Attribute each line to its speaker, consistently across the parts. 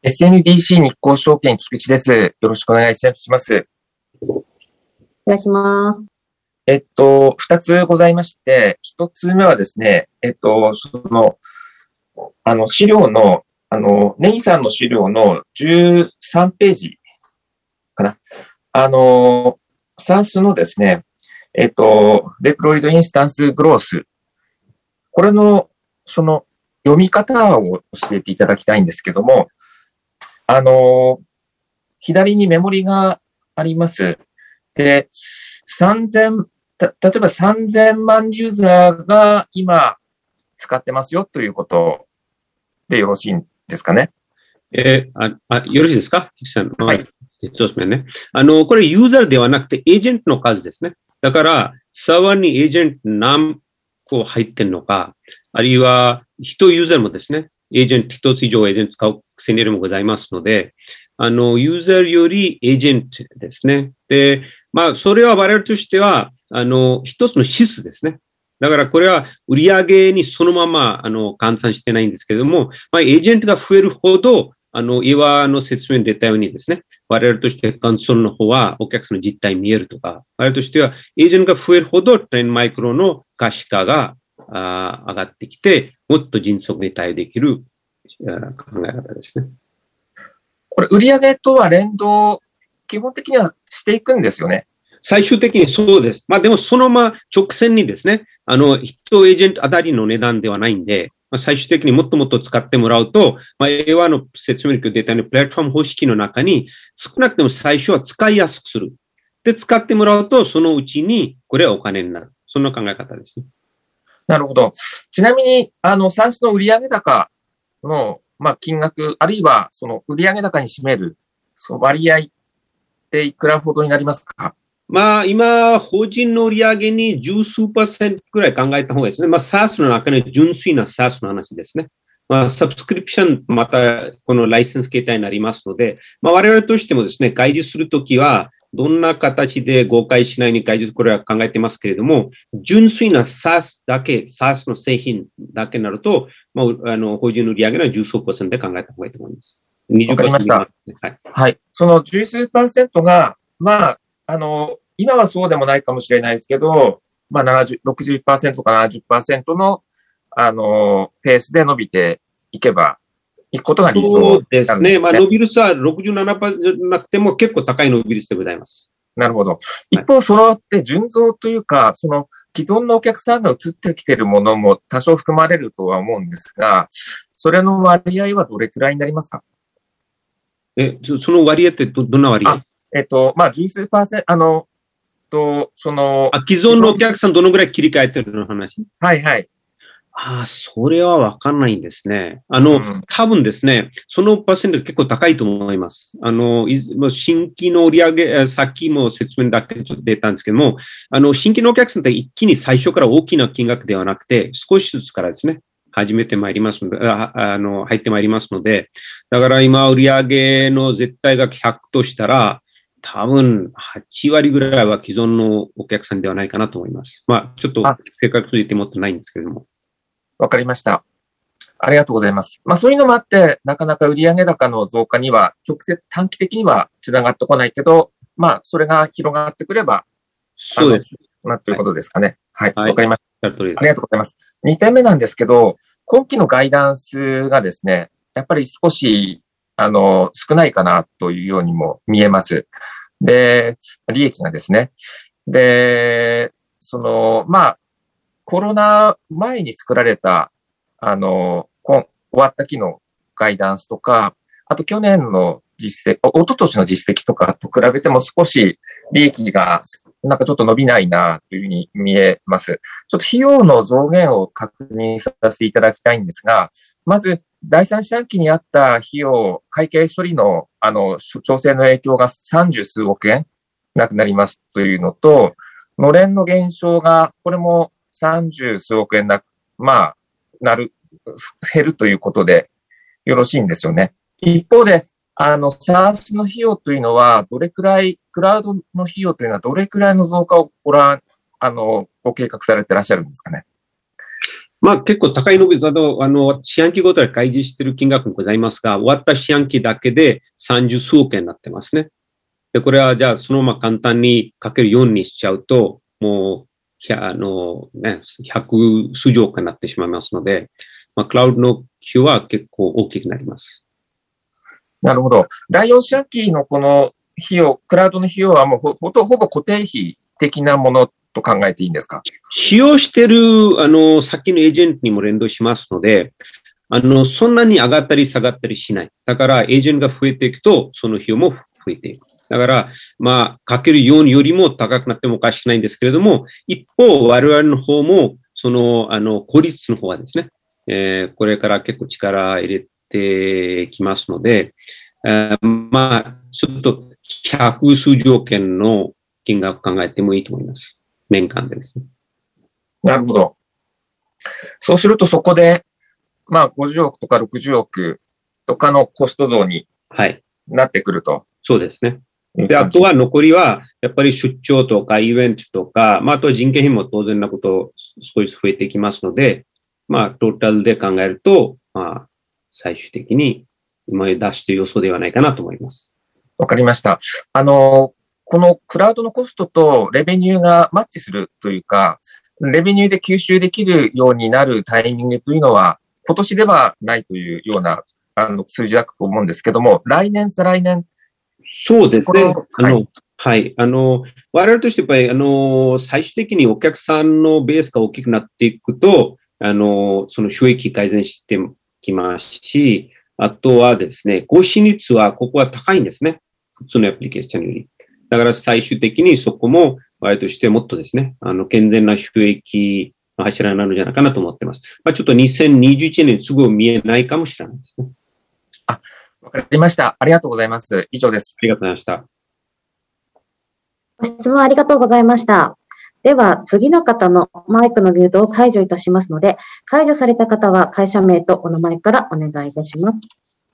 Speaker 1: SMBC 日興証券菊池です。よろしくお願いします。
Speaker 2: お願いします。
Speaker 1: 二つございまして、一つ目はですね、資料の、ネギさんの資料の13ページかな。SaaS のですね、デプロイドインスタンスグロース。これの、読み方を教えていただきたいんですけども、左にメモリがあります。で、例えば3000万ユーザーが今使ってますよということでよろしいんですかね。
Speaker 3: よろしいですか？
Speaker 1: はい。
Speaker 3: そうですね。これユーザーではなくてエージェントの数ですね。だから、サーバーにエージェント何個入ってんのか、あるいは一ユーザーもですね、エージェント一つ以上エージェント使うセネルもございますので、ユーザーよりエージェントですね。で、それは我々としては、一つの指数ですね。だからこれは売上にそのまま、換算してないんですけれども、エージェントが増えるほど、今の説明に出たようにですね、我々としてコンソールの方はお客さんの実態見えるとか、我々としてはエージェントが増えるほど10マイクロの可視化が上がってきて、もっと迅速に対応できる考え方ですね。
Speaker 1: これ、売上とは連動、基本的にはしていくんですよね。
Speaker 3: 最終的にそうです。でもそのまま直線にですね、一エージェントあたりの値段ではないんで、最終的にもっともっと使ってもらうと、英和の説明に出たように、プラットフォーム方式の中に、少なくても最初は使いやすくする。で、使ってもらうと、そのうちに、これはお金になる。そんな考え方ですね。
Speaker 1: なるほど。ちなみに、SaaSの売上高の、金額、あるいは、その売上高に占める、その割合っていくらほどになりますか？
Speaker 3: 今、法人の売上に十数%くらい考えた方がいいですね。SaaS の中に純粋な SaaS の話ですね。サブスクリプション、また、このライセンス形態になりますので、我々としてもですね、開示するときは、どんな形で誤解しないように開示、これは考えてますけれども、純粋な SaaS だけ、SaaS の製品だけになると、法人の売上の十数%で考えた方がいいと思います。
Speaker 1: わかりました。はい。はい。その十数%が、今はそうでもないかもしれないですけど、60% か70% の、ペースで伸びていけば、いくことが理想
Speaker 3: そうですね。伸び率は67%なくても結構高い伸び率でございます。
Speaker 1: なるほど。一方、そのって純増というか、その既存のお客さんが移ってきているものも多少含まれるとは思うんですが、それの割合はどれくらいになりますか？
Speaker 3: その割合ってどんな割合？
Speaker 1: 十数%、
Speaker 3: 既存のお客さんどのぐらい切り替えてるの話？
Speaker 1: はいはい。
Speaker 3: それはわかんないんですね。多分ですね、そのパーセント結構高いと思います。新規の売り上げ、さっきも説明だけちょっと出たんですけども、新規のお客さんって一気に最初から大きな金額ではなくて、少しずつからですね、始めてまいりますので、入ってまいりますので、だから今売り上げの絶対額100としたら、多分8割ぐらいは既存のお客さんではないかなと思います。ちょっと正確に言ってもってないんですけれども。
Speaker 1: わかりました。ありがとうございます。そういうのもあって、なかなか売上高の増加には、直接短期的には繋がってこないけど、それが広がってくれば、
Speaker 3: そうです。
Speaker 1: ということですかね。はい。わ、
Speaker 3: はい、
Speaker 1: かりました。
Speaker 3: あり
Speaker 1: がとうございます。2点目なんですけど、今期のガイダンスがですね、やっぱり少し、少ないかなというようにも見えます。で、利益がですね。で、コロナ前に作られた、終わった期のガイダンスとか、あと去年の実績、一昨年の実績とかと比べても少し利益がなんかちょっと伸びないなというふうに見えます。ちょっと費用の増減を確認させていただきたいんですが、まず第三四半期にあった費用、会計処理の調整の影響が30数億円なくなりますというのと、のれんの減少が、これも30数億円減るということでよろしいんですよね。一方で、SaaS の費用というのは、どれくらい、クラウドの費用というのはどれくらいの増加をご計画されていらっしゃるんですかね。
Speaker 3: まあ結構高いのですと、四半期ごとで開示している金額もございますが、終わった四半期だけで30数億円になってますね。で、これはじゃあそのまま簡単にかける4にしちゃうと、もう、100数十億円になってしまいますので、まあクラウドの費用は結構大きくなります。
Speaker 1: なるほど。第4四半期のこの費用、クラウドの費用はもうほぼ固定費的なものと考えていいんですか？
Speaker 3: 使用している、先のエージェントにも連動しますので、そんなに上がったり下がったりしない。だから、エージェントが増えていくと、その費用も増えていく。だから、まあ、かける4よりも高くなってもおかしくないんですけれども、一方、我々の方も、効率の方はですね、これから結構力入れてきますので、まあ、ちょっと100数十億円の金額を考えてもいいと思います。年間でですね。
Speaker 1: なるほど。そうするとそこで、まあ50億とか60億とかのコスト増になってくると。はい、
Speaker 3: そうですね。で、あとは残りは、やっぱり出張とかイベントとか、まああとは人件費も当然なこと少し増えていきますので、まあトータルで考えると、まあ最終的に今出している予想ではないかなと思います。
Speaker 1: わかりました。このクラウドのコストとレベニューがマッチするというか、レベニューで吸収できるようになるタイミングというのは、今年ではないというような数字だと思うんですけども、来年、再来年。
Speaker 3: そうですね。はい。我々としてやっぱり、最終的にお客さんのベースが大きくなっていくと、その収益改善してきますし、あとはですね、更新率はここは高いんですね。普通のアプリケーションより。だから最終的にそこも我々としてもっとですね、健全な収益の柱になるんじゃないかなと思ってます。まあ、ちょっと2021年すぐ見えないかもしれないですね。
Speaker 1: わかりました。ありがとうございます。以上です。
Speaker 3: ありがとうございました。
Speaker 2: ご質問ありがとうございました。では、次の方のマイクのミュートを解除いたしますので、解除された方は会社名とお名前からお願いいたします。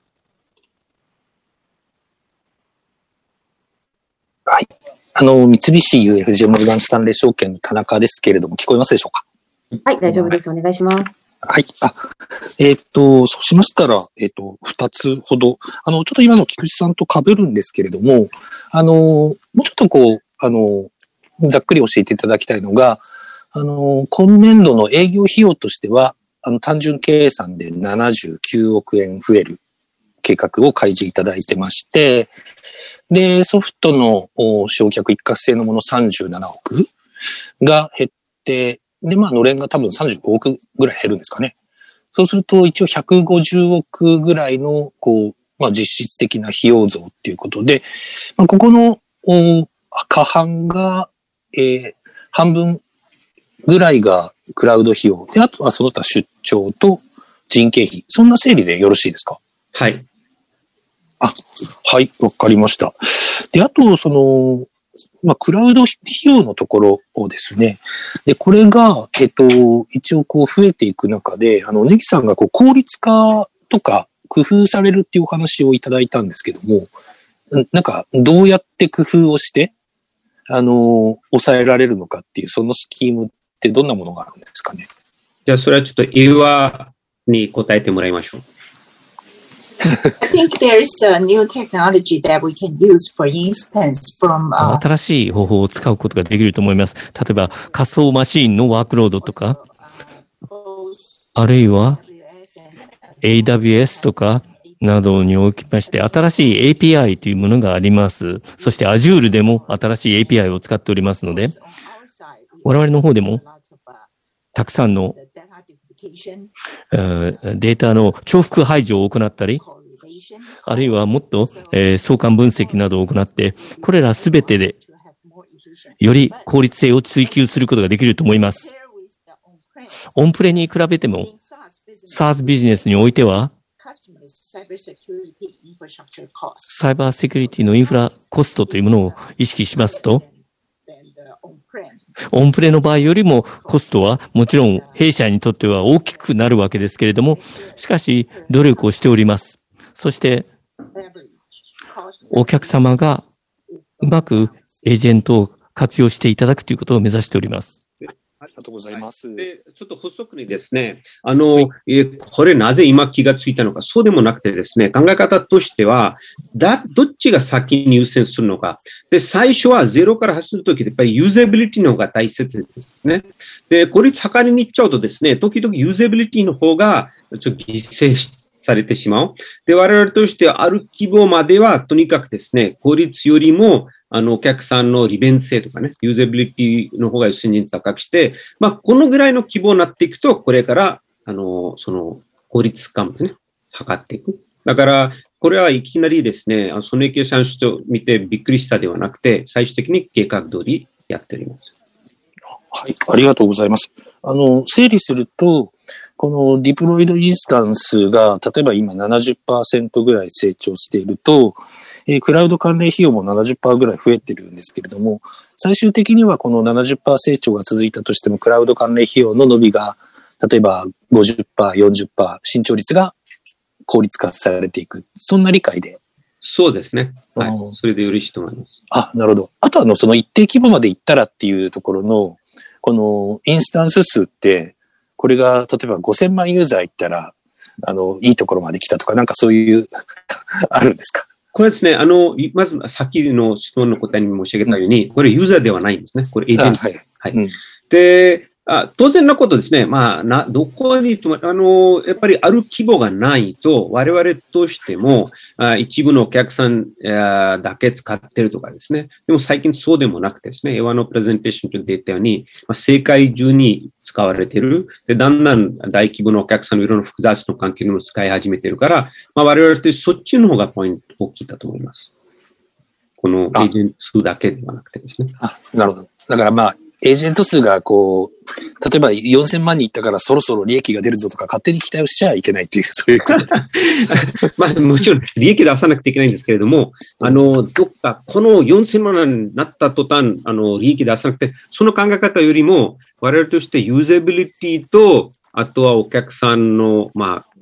Speaker 4: はい。三菱 UFJ モルガンスタンレー証券の田中ですけれども、聞こえますでしょう
Speaker 2: か？はい、大丈夫です。お願いします。
Speaker 4: はい。そうしましたら、二つほど、ちょっと今の菊池さんと被るんですけれども、もうちょっとざっくり教えていただきたいのが、今年度の営業費用としては、単純計算で79億円増える計画を開示いただいてまして、で、ソフトの償却一過性のもの37億が減って、で、まあ、のれんが多分35億ぐらい減るんですかね。そうすると、一応150億ぐらいの、まあ、実質的な費用増っていうことで、まあ、ここの過半が、半分ぐらいがクラウド費用で、あとはその他出張と人件費。そんな整理でよろしいですか？
Speaker 3: はい。
Speaker 4: はい、わかりました。で、あと、まあ、クラウド費用のところをですね、で、これが、一応増えていく中で、ネギさんが効率化とか工夫されるっていうお話をいただいたんですけども、なんか、どうやって工夫をして、抑えられるのかっていう、そのスキームってどんなものがあるんですかね？
Speaker 3: じゃあ、それはちょっと岩に答えてもらいましょう。
Speaker 5: I think there is a new technology that we can use, for instance, from
Speaker 6: 新しい方法を使うことができると思います。例えば仮想マシーンのワークロードとか、あるいは AWS とかなどにおきまして新しい API というものがあります。そして Azure でも新しい API を使っておりますので、我々の方でもたくさんのデータの重複排除を行ったり、あるいはもっと、相関分析などを行って、これらすべてでより効率性を追求することができると思います。オンプレに比べても、SaaS ビジネスにおいては、サイバーセキュリティのインフラコストというものを意識しますと、オンプレの場合よりもコストはもちろん弊社にとっては大きくなるわけですけれども、しかし努力をしております。そしてお客様がうまくエージェントを活用していただくということを目指しております。
Speaker 4: ありがとうございます。
Speaker 3: で、ちょっと補足にですね、これなぜ今気がついたのか、そうでもなくてですね、考え方としては、どっちが先に優先するのか。で、最初はゼロから走るとき、やっぱりユーザビリティの方が大切ですね。で、効率測りに行っちゃうとですね、時々ユーザビリティの方がちょっと犠牲されてしまう。で、我々としてある規模までは、とにかくですね、効率よりも、お客さんの利便性とかね、ユーザビリティの方が優先に高くして、このぐらいの規模になっていくと、これから、その効率感ですね、測っていく。だから、これはいきなりですね、その計算書を見てびっくりしたではなくて、最終的に計画通りやっております。
Speaker 4: はい、ありがとうございます。整理すると、このディプロイドインスタンスが、例えば今 70% ぐらい成長していると、クラウド関連費用も 70% ぐらい増えてるんですけれども、最終的にはこの 70% 成長が続いたとしても、クラウド関連費用の伸びが、例えば 50%、40%、伸長率が効率化されていく。そんな理解で。
Speaker 3: そうですね。はい。それでよろしいと思います。
Speaker 4: あ、なるほど。あとその一定規模までいったらっていうところの、このインスタンス数って、これが例えば5000万ユーザーいったら、いいところまで来たとか、なんかそういうあるんですか？
Speaker 3: これですね、まず、さっきの質問の答えに申し上げたように、これユーザーではないんですね。これエージェント。はい。で、当然のことですね。どこにやっぱりある規模がないと、我々としても、一部のお客さんだけ使ってるとかですね。でも最近そうでもなくてですね、エヴァのプレゼンテーションと出たように、世界中に使われている。で、だんだん大規模のお客さんのいろんな複雑な関係にも使い始めているから、我々としてそっちの方がポイント大きいだと思います。このエージェント数だけではなくてですね。
Speaker 4: なるほど。だからエージェント数が例えば4000万人いったからそろそろ利益が出るぞとか勝手に期待をしちゃいけないっていう、そういうこと。
Speaker 3: もちろん利益出さなくていけないんですけれども、どっかこの4000万人になった途端、利益出さなくて、その考え方よりも、我々としてユーザビリティと、あとはお客さんの、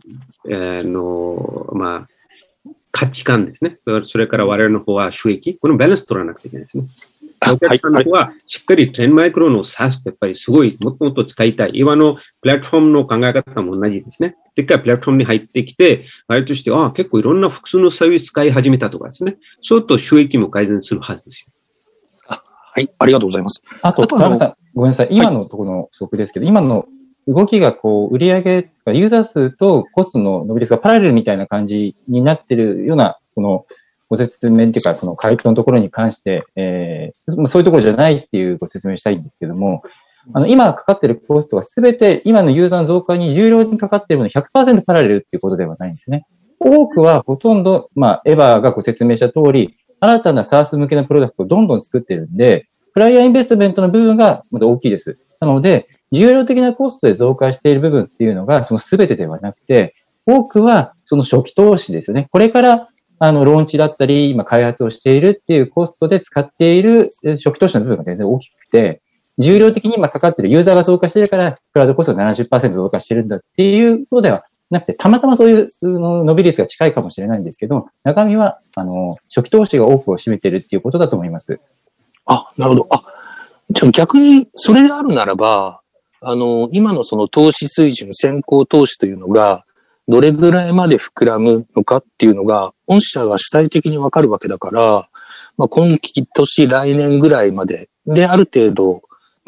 Speaker 3: 価値観ですね。それから我々の方は収益。このバランス取らなくていけないですね。お客さんの方はしっかり10マイクロの SaaS ってやっぱりすごいもっともっと使いたい。今のプラットフォームの考え方も同じですね。でっかいプラットフォームに入ってきて、あれとして、結構いろんな複数のサービス使い始めたとかですね。そうすると収益も改善するはずですよ。
Speaker 4: はい、ありがとうございます。
Speaker 7: あと田辺さん、ごめんなさい。今のところの不足ですけど、今の動きが売上、ユーザー数とコストの伸び率がパラレルみたいな感じになってるような、ご説明っていうか、回答のところに関して、そういうところじゃないっていうご説明したいんですけども、今かかってるコストがすべて今のユーザーの増加に重量にかかっているもの 100% パラレルっていうことではないんですね。多くはほとんど、エヴァがご説明した通り、新たな SaaS 向けのプロダクトをどんどん作ってるんで、プライヤーインベストメントの部分がまだ大きいです。なので、重量的なコストで増加している部分っていうのが、その全てではなくて、多くはその初期投資ですよね。これからローンチだったり、今開発をしているっていうコストで使っている初期投資の部分が全然大きくて、重量的に今かかっているユーザーが増加しているから、クラウドコストが 70% 増加しているんだっていうことではなくて、たまたまそういう伸び率が近いかもしれないんですけど、中身は、初期投資が多くを占めているっていうことだと思います。
Speaker 4: なるほど。逆に、それであるならば、今のその投資水準、先行投資というのが、どれぐらいまで膨らむのかっていうのが、御社が主体的にわかるわけだから、今期、年、来年ぐらいまで、で、ある程度、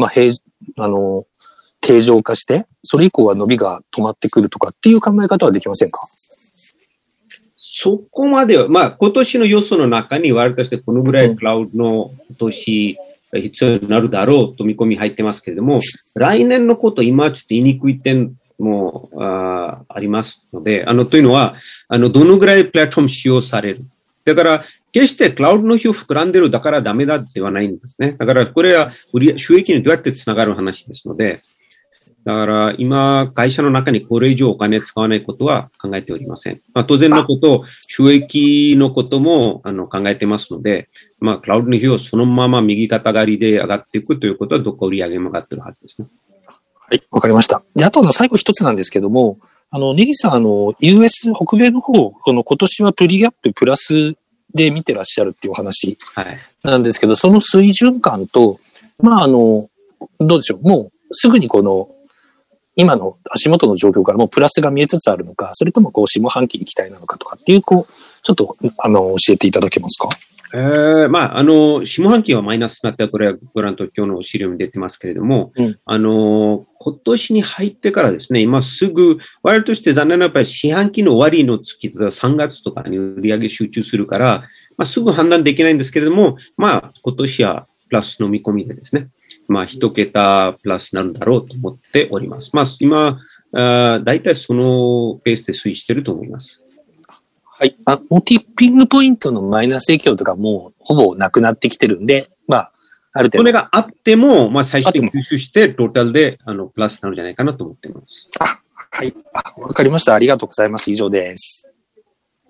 Speaker 4: 定常化して、それ以降は伸びが止まってくるとかっていう考え方はできませんか？
Speaker 3: そこまでは、今年の予想の中に我々としてこのぐらいクラウドの投資が必要になるだろうと見込み入ってますけれども、来年のこと今ちょっと言いにくい点もありますので、というのは、どのぐらいプラットフォーム使用される。だから、決してクラウドの費用膨らんでるだからダメだではないんですね。だから、これは収益にどうやってつながる話ですので、だから今、会社の中にこれ以上お金使わないことは考えておりません。当然のこと、収益のことも考えてますので、クラウドの費用そのまま右肩上がりで上がっていくということは、どこか売り上げも上がってるはずですね。
Speaker 4: はい、わかりました。で、あと最後一つなんですけども、ネギさん、US 北米の方、今年はプリギャッププラスで見てらっしゃるっていうお話なんですけど、その水準感と、どうでしょう、もうすぐにこの、今の足元の状況からもうプラスが見えつつあるのか、それともこう、下半期に期待なのかとかっていう、こう、ちょっと、教えていただけますか？
Speaker 3: 下半期はマイナスになった、これはご覧と今日の資料に出てますけれども、今年に入ってからですね、今すぐ、我々として残念なやっぱり四半期の終わりの月、3月とかに売り上げ集中するから、すぐ判断できないんですけれども、今年はプラスの見込みでですね、一桁プラスになるだろうと思っております。今、だいたいそのペースで推移していると思います。
Speaker 4: はい。もうティッピングポイントのマイナス影響とかもうほぼなくなってきてるんで、ある程度。
Speaker 3: それがあっても、最初に吸収して、トータルで、プラスになるんじゃないかなと思っています。
Speaker 4: はい。わかりました。ありがとうございます。以上です。